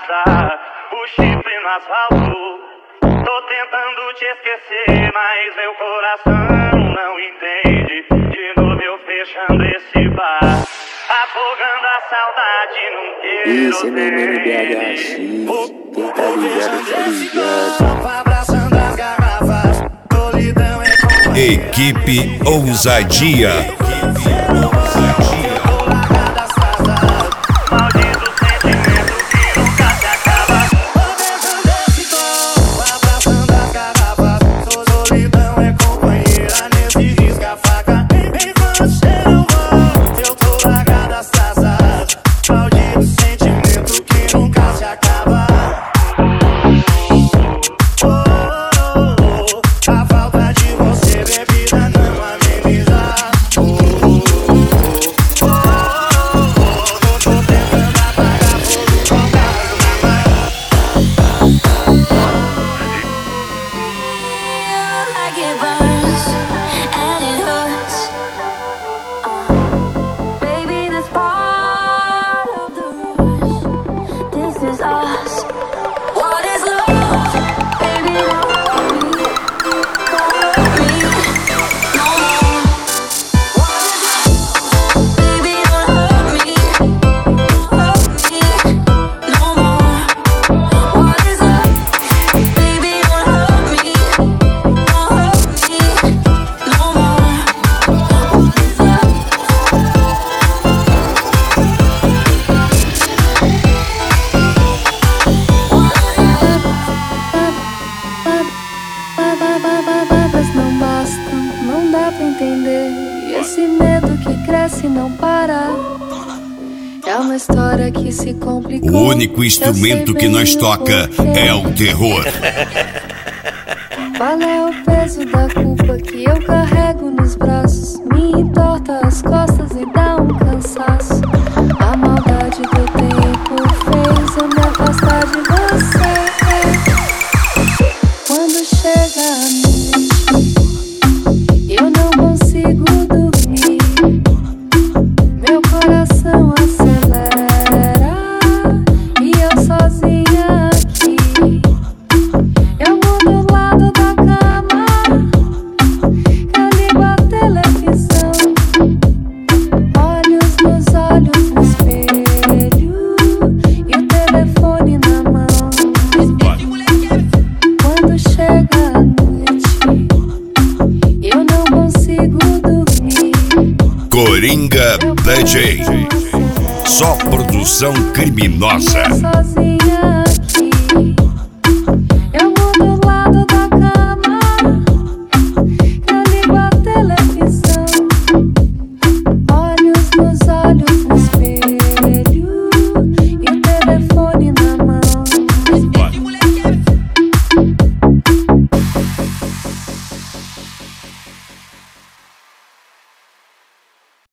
passa o chifre no asfalto. Tô tentando te esquecer, mas meu coração não entende. De novo eu fechando esse bar, afogando a saudade num Esse é meu mano BHX, quem tá ligado, tá ligado. Abraçando as garrafas, solidão é companhia. Equipe Ousadia. Maldito sentimento que nunca se acaba. Tô pensando nesse tom, abraçando as garrafas. Solidão é companheira nesse risca-faca. Enquanto cheiro bom, eu tô largado as taças. Maldito sentimento que nunca se acaba. A falta de você, bebida, não ameniza. Não bastam, não dá pra entender. E esse medo que cresce e não para. É uma história que se complicou. O único instrumento que nós toca é o terror. Qual é o peso da culpa que eu carrego nos braços? Me entorta as costas e dá um cansaço. A maldade do tempo fez eu me afastar de você. Quando chega a noite, eu não consigo dormir. Meu coração acelera e eu sozinha aqui. Eu mudo o lado da cama, eu ligo a televisão. Olhos nos olhos no espelho e o telefone na mão. Quando chega a noite, eu não consigo dormir. Coringa DJ. Só produção criminosa. Eu sozinha